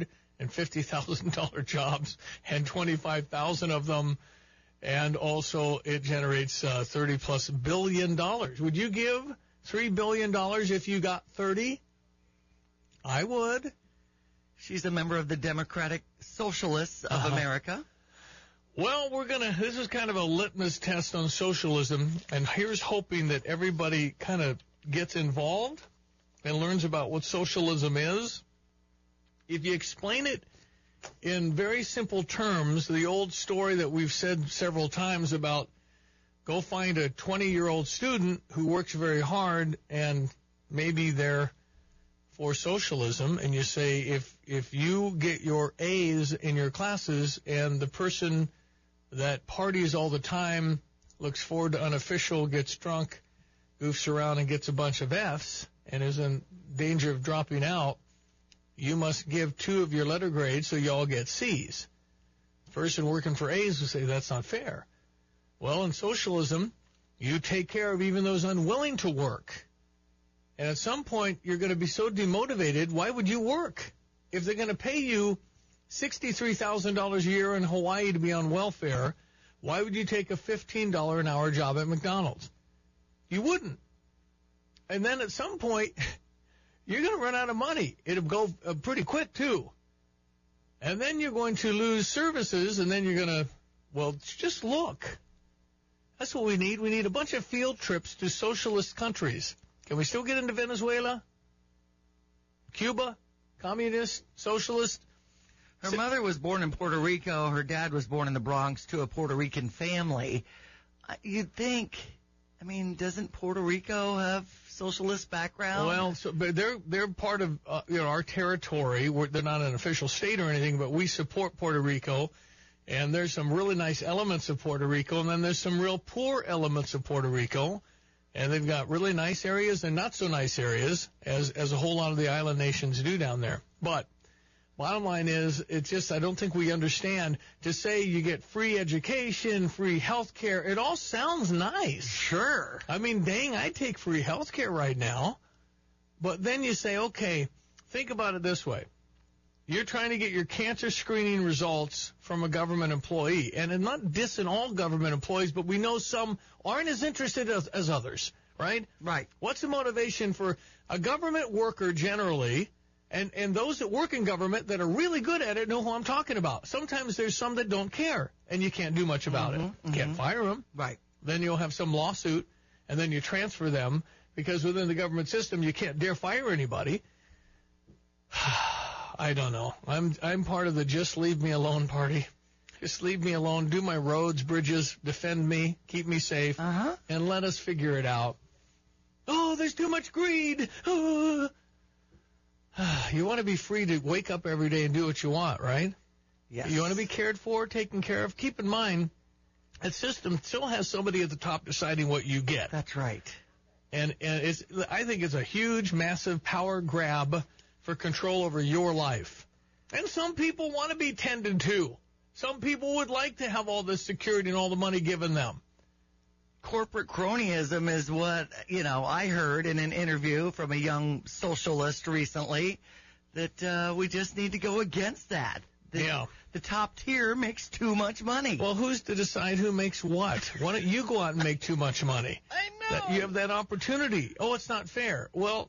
$150,000 jobs and 25,000 of them, and also it generates $30+ billion. Would you give $3 billion if you got 30? I would. She's a member of the Democratic Socialists of America. Well, this is kind of a litmus test on socialism, and here's hoping that everybody kind of gets involved and learns about what socialism is. If you explain it in very simple terms, the old story that we've said several times about go find a 20-year-old student who works very hard and maybe they're for socialism, and you say if you get your A's in your classes and the person that parties all the time, looks forward to unofficial, gets drunk, goofs around and gets a bunch of F's and is in danger of dropping out, you must give 2 of your letter grades so you all get C's. The person working for A's will say that's not fair. Well, in socialism, you take care of even those unwilling to work. And at some point, you're going to be so demotivated, why would you work? If they're going to pay you $63,000 a year in Hawaii to be on welfare, why would you take a $15 an hour job at McDonald's? You wouldn't. And then at some point, you're going to run out of money. It'll go pretty quick, too. And then you're going to lose services, and then you're going to, well, just look. That's what we need. We need a bunch of field trips to socialist countries. Can we still get into Venezuela? Cuba? Communist? Socialist? Her mother was born in Puerto Rico. Her dad was born in the Bronx to a Puerto Rican family. You'd think, doesn't Puerto Rico have socialist background? Well, but they're part of our territory. They're not an official state or anything, but we support Puerto Rico. And there's some really nice elements of Puerto Rico, and then there's some real poor elements of Puerto Rico. And they've got really nice areas and not so nice areas, as a whole lot of the island nations do down there. But bottom line is, it's just I don't think we understand to say you get free education, free health care. It all sounds nice. Sure. Dang, I take free health care right now. But then you say, okay, think about it this way. You're trying to get your cancer screening results from a government employee. And I'm not dissing all government employees, but we know some aren't as interested as others, right? Right. What's the motivation for a government worker generally, and those that work in government that are really good at it know who I'm talking about. Sometimes there's some that don't care, and you can't do much about it. Can't fire them. Right. Then you'll have some lawsuit, and then you transfer them, because within the government system you can't dare fire anybody. I don't know. I'm part of the just leave me alone party. Just leave me alone. Do my roads, bridges, defend me, keep me safe, and let us figure it out. Oh, there's too much greed. You want to be free to wake up every day and do what you want, right? Yes. You want to be cared for, taken care of. Keep in mind, that system still has somebody at the top deciding what you get. That's right. And I think it's a huge, massive power grab for control over your life. And some people want to be tended to. Some people would like to have all this security and all the money given them. Corporate cronyism is what, I heard in an interview from a young socialist recently, that we just need to go against that. The top tier makes too much money. Well, who's to decide who makes what? Why don't you go out and make too much money? I know. You have that opportunity. Oh, it's not fair. Well,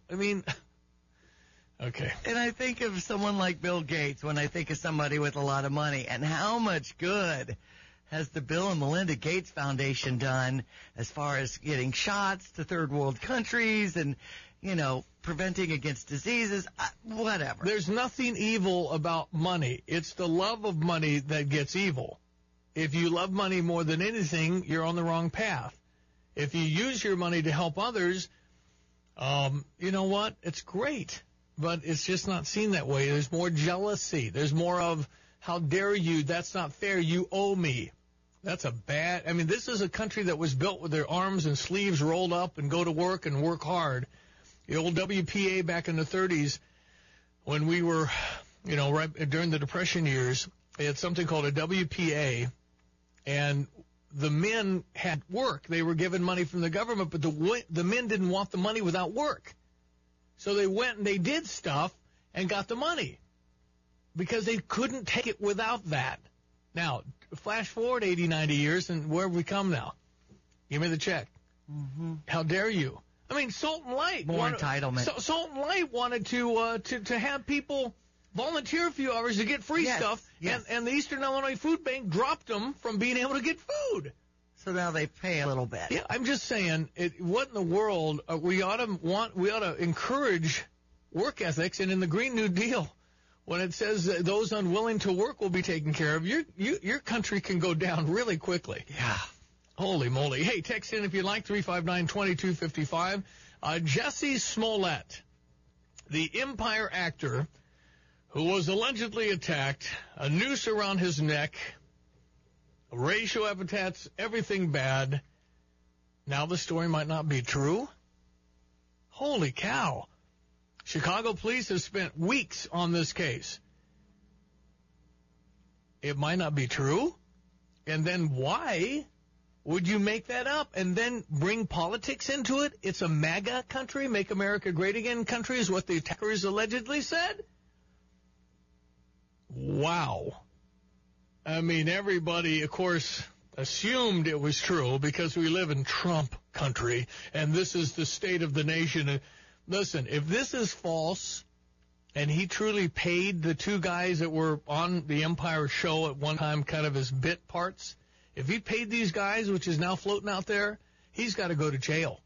okay. And I think of someone like Bill Gates when I think of somebody with a lot of money, and how much good has the Bill and Melinda Gates Foundation done as far as getting shots to third world countries and, preventing against diseases, whatever. There's nothing evil about money. It's the love of money that gets evil. If you love money more than anything, you're on the wrong path. If you use your money to help others, you know what? It's great. But it's just not seen that way. There's more jealousy. There's more of, how dare you? That's not fair. You owe me. That's a bad. This is a country that was built with their arms and sleeves rolled up and go to work and work hard. The old WPA back in the 30s, when we were, right during the Depression years, they had something called a WPA, and the men had work. They were given money from the government, but the men didn't want the money without work. So they went and they did stuff and got the money because they couldn't take it without that. Now, flash forward 80, 90 years, and where have we come now? Give me the check. How dare you? Sultan Light. More entitlement. Sultan Light wanted to have people volunteer a few hours to get free stuff, and the Eastern Illinois Food Bank dropped them from being able to get food. So now they pay a little bit. Yeah, I'm just saying, what in the world, we ought to encourage work ethics, and in the Green New Deal, when it says that those unwilling to work will be taken care of, your country can go down really quickly. Yeah. Holy moly. Hey, text in if you like, 359-2255. Jesse Smollett, the Empire actor who was allegedly attacked, a noose around his neck, racial epithets, everything bad. Now the story might not be true. Holy cow. Chicago police have spent weeks on this case. It might not be true. And then why would you make that up and then bring politics into it? It's a MAGA country, Make America Great Again country is what the attackers allegedly said. Wow. I mean, everybody, of course, assumed it was true because we live in Trump country, and this is the state of the nation. Listen, if this is false, and he truly paid the two guys that were on the Empire show at one time, kind of as bit parts, if he paid these guys, which is now floating out there, he's got to go to jail.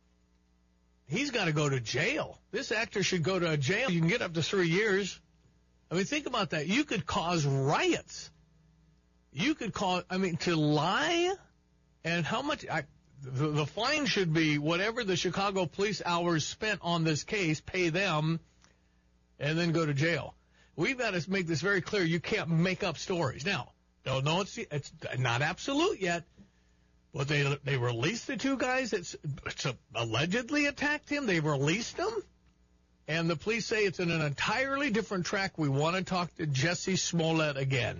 He's got to go to jail. This actor should go to jail. You can get up to 3 years. I mean, think about that. You could cause riots. You could to lie, and how much, the fine should be whatever the Chicago police hours spent on this case, pay them, and then go to jail. We've got to make this very clear. You can't make up stories. Now, don't know it's not absolute yet, but they released the two guys that allegedly attacked him. They released them, and the police say it's in an entirely different track. We want to talk to Jesse Smollett again.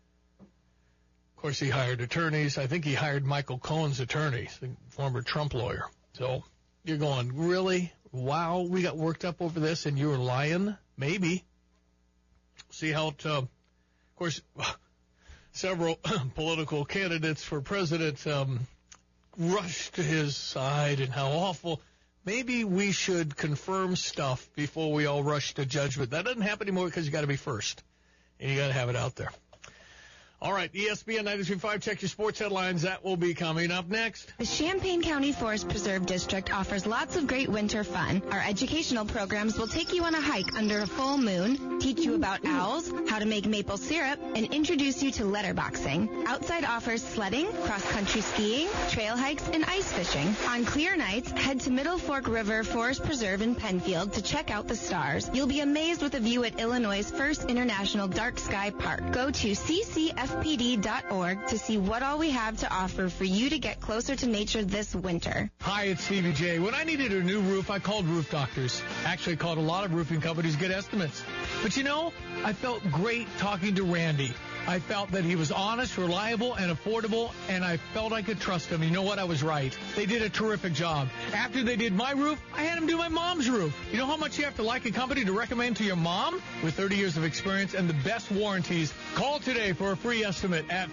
Of course, he hired attorneys. I think he hired Michael Cohen's attorneys, the former Trump lawyer. So you're going, really? Wow, we got worked up over this, and you were lying? Maybe. See how it, of course, several political candidates for president rushed to his side, and how awful. Maybe we should confirm stuff before we all rush to judgment. That doesn't happen anymore because you got to be first, and you got to have it out there. All right, ESPN 93.5, check your sports headlines. That will be coming up next. The Champaign County Forest Preserve District offers lots of great winter fun. Our educational programs will take you on a hike under a full moon, teach you about owls, how to make maple syrup, and introduce you to letterboxing. Outside offers sledding, cross-country skiing, trail hikes, and ice fishing. On clear nights, head to Middle Fork River Forest Preserve in Penfield to check out the stars. You'll be amazed with a view at Illinois' first international dark sky park. Go to ccfpd.org to see what all we have to offer for you to get closer to nature this winter. Hi, it's Stevie J. When I needed a new roof, I called Roof Doctors. Actually, called a lot of roofing companies to get estimates. But you know, I felt great talking to Randy. I felt that he was honest, reliable, and affordable, and I felt I could trust him. You know what? I was right. They did a terrific job. After they did my roof, I had them do my mom's roof. You know how much you have to like a company to recommend to your mom? With 30 years of experience and the best warranties, call today for a free estimate at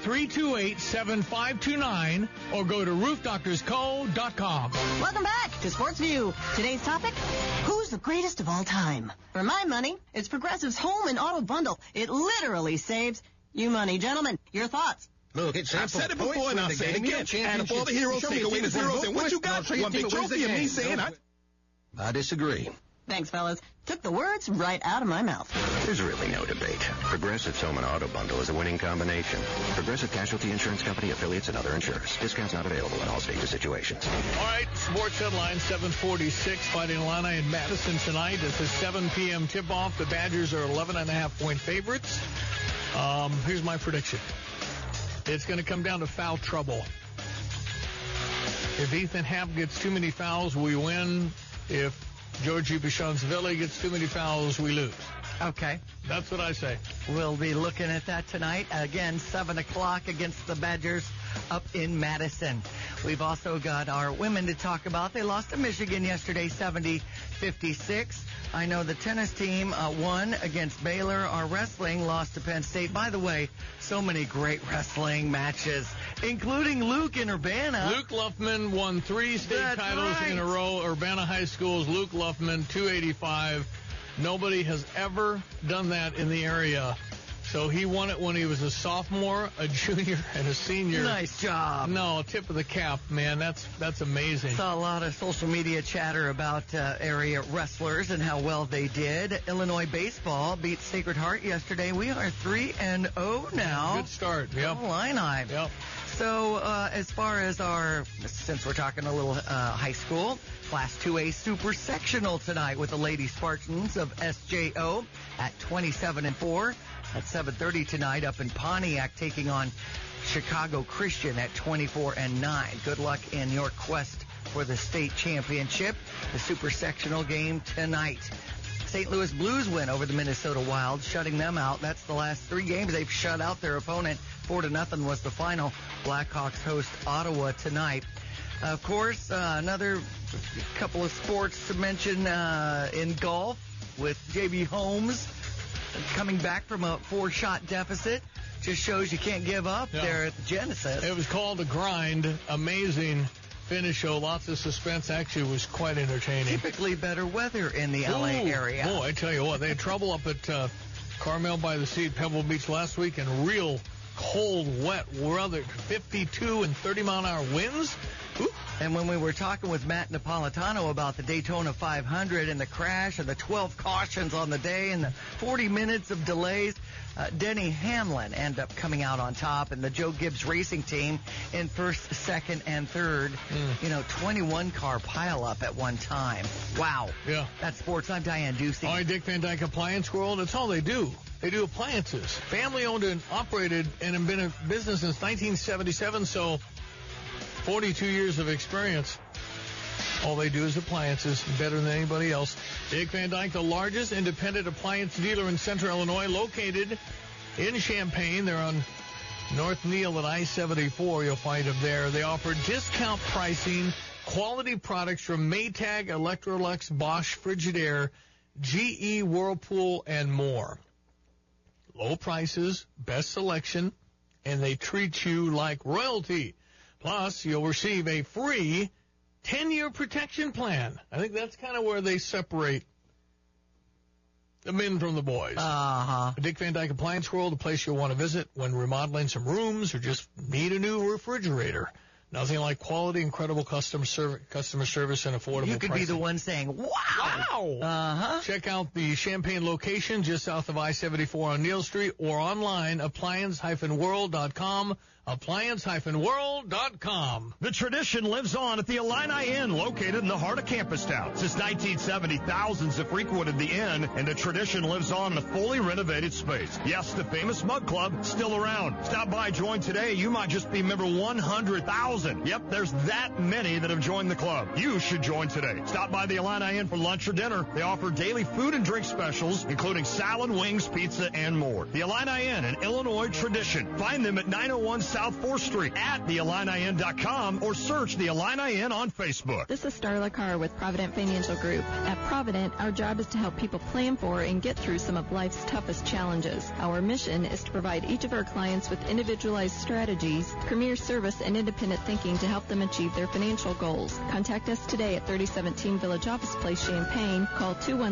328-7529 or go to roofdoctorsco.com. Welcome back to Sports View. Today's topic, who's the greatest of all time? For my money, it's Progressive's Home and Auto Bundle. It literally saves you money. Gentlemen, your thoughts? Look, it's simple. I've said it before and I'll say it again. And if all the heroes take away the zeros, and what you got? One big trophy and me saying I disagree. Thanks, fellas. Took the words right out of my mouth. There's really no debate. Progressive's Home and Auto Bundle is a winning combination. Progressive Casualty Insurance Company, affiliates, and other insurers. Discounts not available in all states or situations. All right, sports headlines, 7:46. Fighting Illini in Madison tonight. It's a 7 p.m. tip-off. The Badgers are 11.5-point favorites. Here's my prediction. It's going to come down to foul trouble. If Ethan Happ gets too many fouls, we win. If Georgie Bishonsvili gets too many fouls, we lose. Okay. That's what I say. We'll be looking at that tonight. Again, 7 o'clock against the Badgers up in Madison. We've also got our women to talk about. They lost to Michigan yesterday, 70-56. I know the tennis team won against Baylor. Our wrestling lost to Penn State. By the way, so many great wrestling matches, including Luke and Urbana. Luke Luffman won 3 state titles in a row. Urbana High School's Luke Luffman, 285. Nobody has ever done that in the area. So he won it when he was a sophomore, a junior, and a senior. Nice job. No, tip of the cap, man. That's amazing. Saw a lot of social media chatter about area wrestlers and how well they did. Illinois baseball beat Sacred Heart yesterday. We are 3-0 now. Good start. Yep. Illini. Yep. So as far as since we're talking a little high school, Class 2A Super Sectional tonight with the Lady Spartans of SJO at 27-4. At 7:30 tonight up in Pontiac, taking on Chicago Christian at 24-9. Good luck in your quest for the state championship. The Super Sectional game tonight. St. Louis Blues win over the Minnesota Wild, shutting them out. That's the last 3 games they've shut out their opponent. 4-0 was the final. Blackhawks host Ottawa tonight. Of course, another couple of sports to mention in golf with J.B. Holmes coming back from a 4-shot deficit. Just shows you can't give up there at the Genesis. It was called a grind. Amazing finish show. Lots of suspense. Actually, was quite entertaining. Typically better weather in the L.A. area. Oh, I tell you what, they had trouble up at Carmel by the Sea, Pebble Beach last week, and real cold, wet weather. 52 and 30-mile-an-hour winds. Ooh. And when we were talking with Matt Napolitano about the Daytona 500 and the crash and the 12 cautions on the day and the 40 minutes of delays, Denny Hamlin ended up coming out on top, and the Joe Gibbs Racing Team in first, second, and third. 21-car pileup at one time. Wow. Yeah. That's sports. I'm Diane Ducey. All right, Dick Van Dyke Appliance World. That's all they do. They do appliances. Family owned and operated and have been in business since 1977, so 42 years of experience. All they do is appliances, better than anybody else. Dick Van Dyke, the largest independent appliance dealer in Central Illinois, located in Champaign. They're on North Neal at I-74. You'll find them there. They offer discount pricing, quality products from Maytag, Electrolux, Bosch, Frigidaire, GE, Whirlpool, and more. Low prices, best selection, and they treat you like royalty. Plus, you'll receive a free 10-year protection plan. I think that's kind of where they separate the men from the boys. Dick Van Dyke Appliance World, a place you'll want to visit when remodeling some rooms or just need a new refrigerator. Nothing like quality, incredible customer service, and affordable You could pricing. be the one saying, wow! Wow! Check out the Champaign location just south of I-74 on Neal Street or online, appliance-world.com. Appliance-world.com. The tradition lives on at the Illini Inn, located in the heart of Campustown. Since 1970, thousands have frequented the inn, and the tradition lives on in a fully renovated space. Yes, the famous Mug Club, still around. Stop by, join today. You might just be member 100,000. Yep, there's that many that have joined the club. You should join today. Stop by the Illini Inn for lunch or dinner. They offer daily food and drink specials, including salad, wings, pizza, and more. The Illini Inn, an Illinois tradition. Find them at 901 South 4th Street, at theilliniinn.com, or search the Illini Inn on Facebook. This is Starla Carr with Provident Financial Group. At Provident, our job is to help people plan for and get through some of life's toughest challenges. Our mission is to provide each of our clients with individualized strategies, premier service, and independent thinking to help them achieve their financial goals. Contact us today at 3017 Village Office Place, Champaign. Call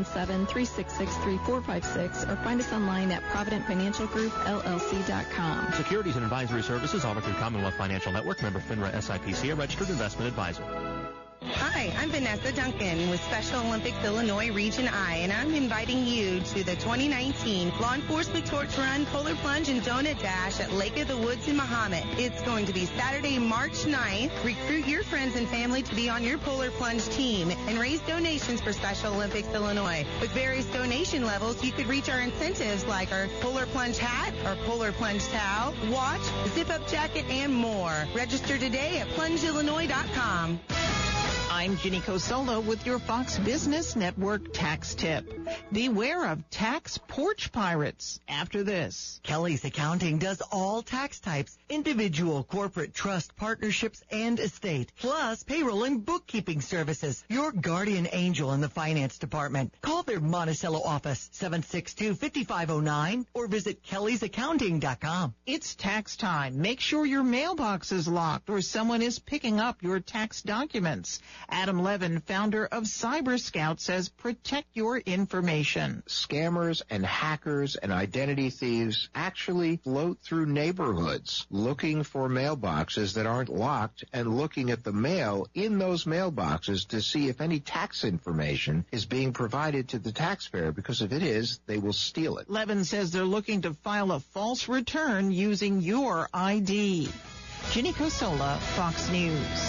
217-366-3456 or find us online at providentfinancialgroupllc.com. Securities and advisory services offered through Commonwealth Financial Network, member FINRA SIPC, a registered investment advisor. Hi, I'm Vanessa Duncan with Special Olympics Illinois Region I, and I'm inviting you to the 2019 Law Enforcement Torch Run, Polar Plunge, and Donut Dash at Lake of the Woods in Mahomet. It's going to be Saturday, March 9th. Recruit your friends and family to be on your Polar Plunge team and raise donations for Special Olympics Illinois. With various donation levels, you could reach our incentives like our Polar Plunge hat, our Polar Plunge towel, watch, zip-up jacket, and more. Register today at plungeillinois.com. I'm Ginny Cosola with your Fox Business Network tax tip. Beware of tax porch pirates after this. Kelly's Accounting does all tax types, individual, corporate, trust, partnerships, and estate, plus payroll and bookkeeping services. Your guardian angel in the finance department. Call their Monticello office, 762-5509, or visit kellysaccounting.com. It's tax time. Make sure your mailbox is locked or someone is picking up your tax documents. Adam Levin, founder of Cyber Scout, says protect your information. Scammers and hackers and identity thieves actually float through neighborhoods looking for mailboxes that aren't locked and looking at the mail in those mailboxes to see if any tax information is being provided to the taxpayer, because if it is, they will steal it. Levin says they're looking to file a false return using your ID. Ginny Cosola, Fox News.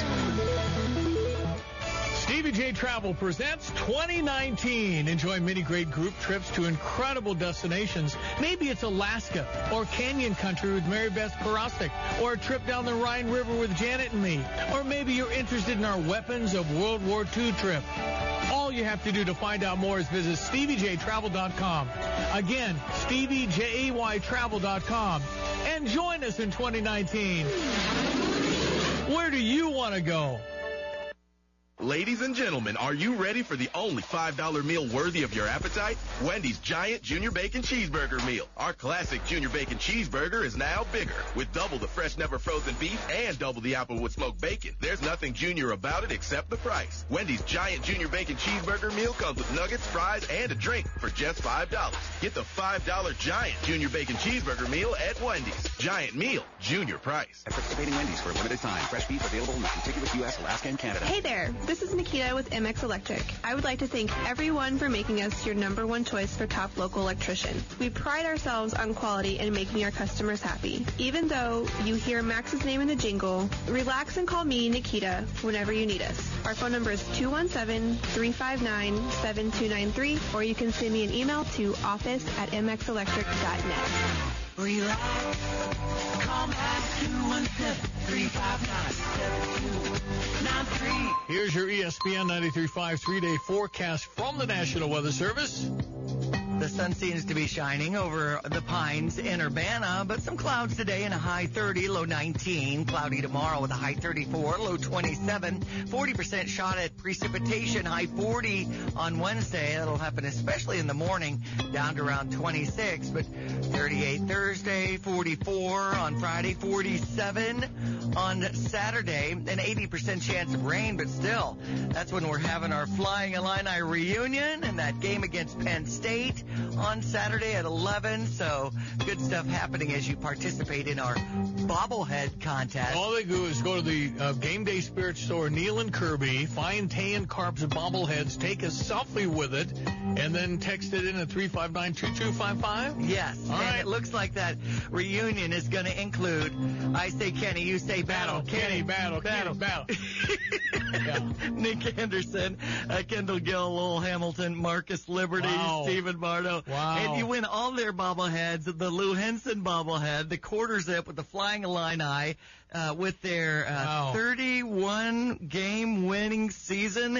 Stevie J Travel presents 2019. Enjoy many great group trips to incredible destinations. Maybe it's Alaska or Canyon Country with Mary Beth Karostik, or a trip down the Rhine River with Janet and me. Or maybe you're interested in our Weapons of World War II trip. All you have to do to find out more is visit StevieJTravel.com. Again, StevieJayTravel.com. And join us in 2019. Where do you want to go? Ladies and gentlemen, are you ready for the only $5 meal worthy of your appetite? Wendy's Giant Junior Bacon Cheeseburger Meal. Our classic Junior Bacon Cheeseburger is now bigger, with double the fresh, never frozen beef and double the Applewood smoked bacon. There's nothing junior about it except the price. Wendy's Giant Junior Bacon Cheeseburger Meal comes with nuggets, fries, and a drink for just $5. Get the $5 Giant Junior Bacon Cheeseburger Meal at Wendy's. Giant Meal, junior price. At participating Wendy's for a limited time. Fresh beef available in the contiguous U.S., Alaska, and Canada. Hey there. This is Nikita with MX Electric. I would like to thank everyone for making us your #1 choice for top local electrician. We pride ourselves on quality and making our customers happy. Even though you hear Max's name in the jingle, relax and call me, Nikita, whenever you need us. Our phone number is 217-359-7293, or you can send me an email to office@mxelectric.net. Relax. Call back 217-359-7293. Here's your ESPN 93.5 3-day forecast from the National Weather Service. The sun seems to be shining over the Pines in Urbana, but some clouds today and a high 30, low 19. Cloudy tomorrow with a high 34, low 27. 40% shot at precipitation, high 40 on Wednesday. That'll happen especially in the morning, down to around 26. But 38 Thursday, 44 on Friday, 47 on Saturday. An 80% chance of rain, but still, that's when we're having our Flying Illini reunion and that game against Penn State on Saturday at 11. So good stuff happening as you participate in our bobblehead contest. All they do is go to the Game Day Spirit store, Neil and Kirby, find Tan Carp's bobbleheads, take a selfie with it, and then text it in at 359-2255? Yes. All right. It looks like that reunion is going to include, I say Kenny, you say battle. Kenny, battle. Yeah. Nick Anderson, Kendall Gill, Lowell Hamilton, Marcus Liberty, Stephen Bardo. Wow. And you win all their bobbleheads, the Lou Henson bobblehead, the quarter zip with the Flying Illini, with their 31-game winning season,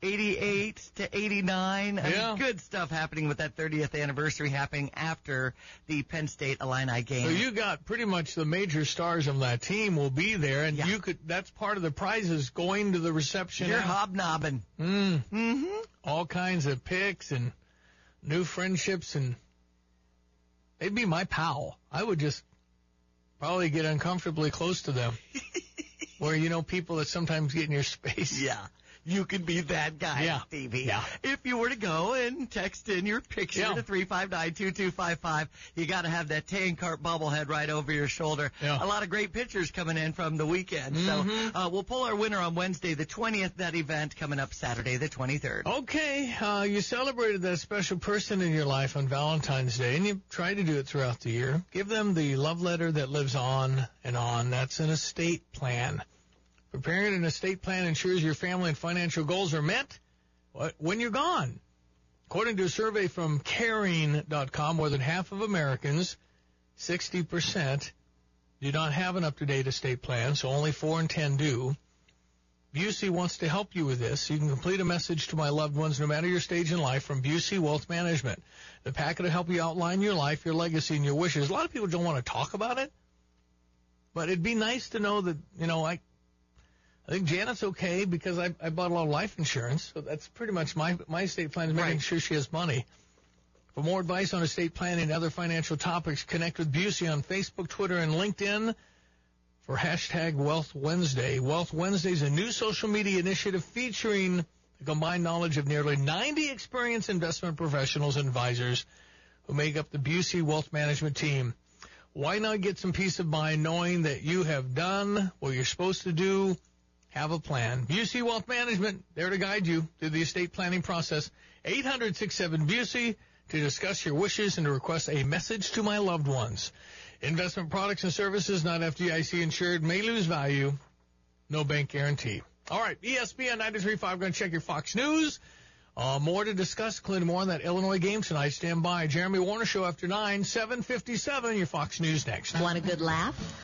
88-89. Yeah. Good stuff happening with that 30th anniversary happening after the Penn State Illini game. So you got pretty much the major stars of that team will be there, and you could. That's part of the prizes going to the reception. You're hobnobbing. Mm-hmm. All kinds of picks and new friendships, and they'd be my pal. I would just probably get uncomfortably close to them. Where, people that sometimes get in your space. Yeah. You could be that guy, Stevie. Yeah. If you were to go and text in your picture to 359-2255, you got to have that Tan Carp bobblehead right over your shoulder. Yeah. A lot of great pictures coming in from the weekend. Mm-hmm. So we'll pull our winner on Wednesday, the 20th, that event coming up Saturday, the 23rd. Okay. You celebrated that special person in your life on Valentine's Day, and you try to do it throughout the year. Give them the love letter that lives on and on. That's an estate plan. Preparing an estate plan ensures your family and financial goals are met when you're gone. According to a survey from Caring.com, more than half of Americans, 60%, do not have an up-to-date estate plan, so only 4 in 10 do. Busey wants to help you with this. You can complete a message to my loved ones no matter your stage in life from Busey Wealth Management. The packet will help you outline your life, your legacy, and your wishes. A lot of people don't want to talk about it, but it'd be nice to know that, I think Janet's okay because I bought a lot of life insurance, so that's pretty much my estate plan is making sure she has money. For more advice on estate planning and other financial topics, connect with Busey on Facebook, Twitter, and LinkedIn. for hashtag Wealth Wednesday. Wealth Wednesday is a new social media initiative featuring the combined knowledge of nearly 90 experienced investment professionals and advisors who make up the Busey Wealth Management team. Why not get some peace of mind knowing that you have done what you're supposed to do, have a plan. Busey Wealth Management, there to guide you through the estate planning process. 800-67-BUSEY to discuss your wishes and to request a message to my loved ones. Investment products and services not FDIC insured may lose value. No bank guarantee. All right, ESPN 93.5, going to check your Fox News. More to discuss, including more on that Illinois game tonight. Stand by. Jeremy Warner Show after 9, 7:57, your Fox News next. Want a good laugh?